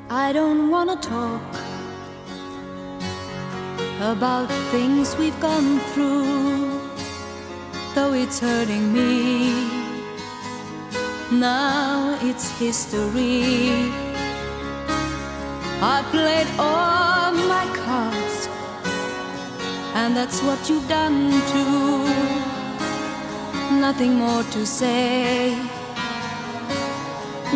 I don't wanna talk about things we've gone through, though it's hurting me. Now it's history. I played all my cards, and that's what you've done too. Nothing more to say.